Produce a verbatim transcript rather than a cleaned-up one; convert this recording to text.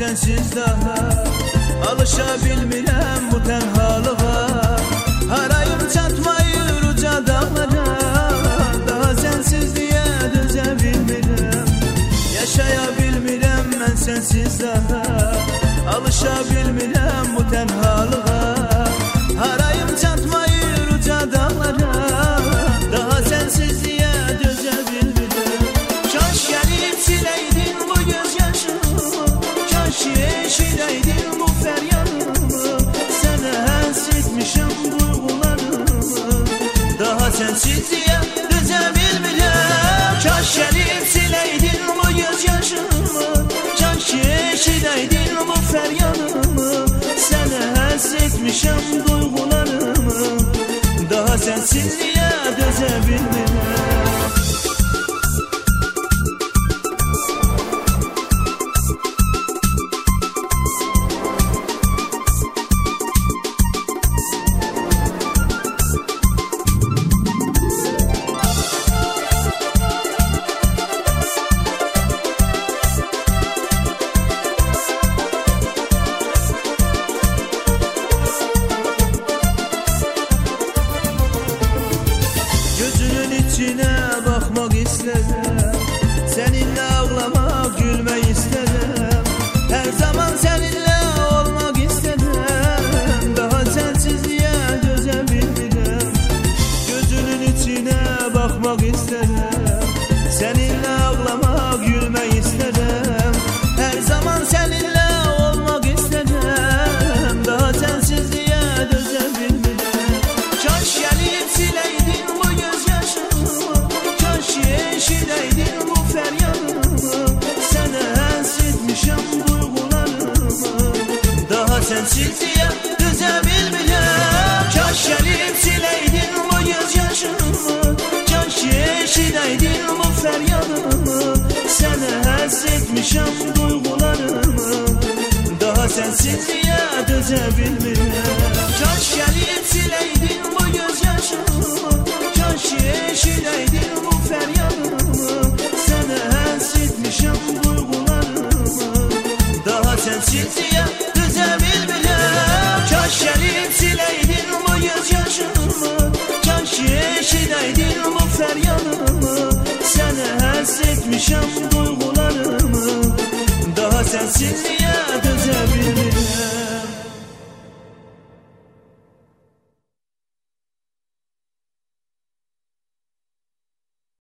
sensiz daha alışa bilmirəm bu tənhalığa. Harayım çatmayır uca dağlara, daha sensizliyə dözə bilmirəm. Yaşaya bilmirəm mən sensiz daha alışa bilmirəm bu tənhalığa. Harayım çatmayır uca dağlara, daha sensizliyə dözə bilmirəm. Kaş gəlib siləydin bu göz yaşımı, kaş eşidəydin bu fəryanımı. Sənə həs etmişəm duyğularımı, daha sensizliyə dözə bilmirəm. Kaş gəlib siləydin bu göz yaşımı, kaş eşidəydin bu fəryanımı. Sənə həs etmişəm duyğularımı, daha sensizliyə dözə bilmirəm. İçine bakmak istedim, seninle ağlamak, gülmek istedim. Her zaman seninle olmak istedim, daha sensizliğe döze bilmirəm. Gözünün içine bakmak istedim, seninle ağlamak, gülmek istedim. Her zaman seninle olmak istedim, daha sensizliğe döze bilmirəm. Kaş gelip sileydin bu gözyaşımı, kaş eşidəydin bu fəryanımı. Sənə həs etmişəm duyğularımı, daha sensizliyə dözə bilmirəm. Kaş gəlib siləydin bu gözyaşımı, kaş eşidəydin bu fəryanımı. Sənə həs etmişəm duyğularımı, daha sensizliyə dözə bilmirəm. Kaş gəlib siləydin bu gözyaşımı, kaş eşidəydin bu fəryanımı. Sənə həs etmişəm duyğularımı, daha sensizliyə dözə bilmirəm. Kaş gəlib siləydin bu gözyaşımı, kaş eşidəydin bu fəryanımı. Sənə həs etmişəm duyğularımı, daha sensizliyə